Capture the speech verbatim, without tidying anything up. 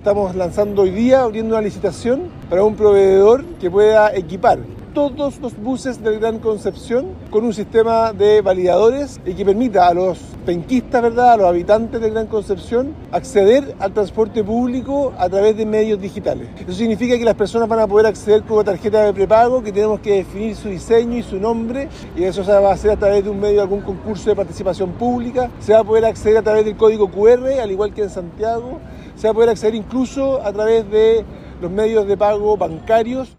estamos lanzando hoy día, abriendo una licitación para un proveedor que pueda equipar todos los buses del Gran Concepción con un sistema de validadores y que permita a los penquistas, ¿verdad?, a los habitantes del Gran Concepción acceder al transporte público a través de medios digitales. Eso significa que las personas van a poder acceder con una tarjeta de prepago, que tenemos que definir su diseño y su nombre, y eso se va a hacer a través de un medio de algún concurso de participación pública. Se va a poder acceder a través del código cu erre, al igual que en Santiago. Se va a poder acceder incluso a través de los medios de pago bancarios.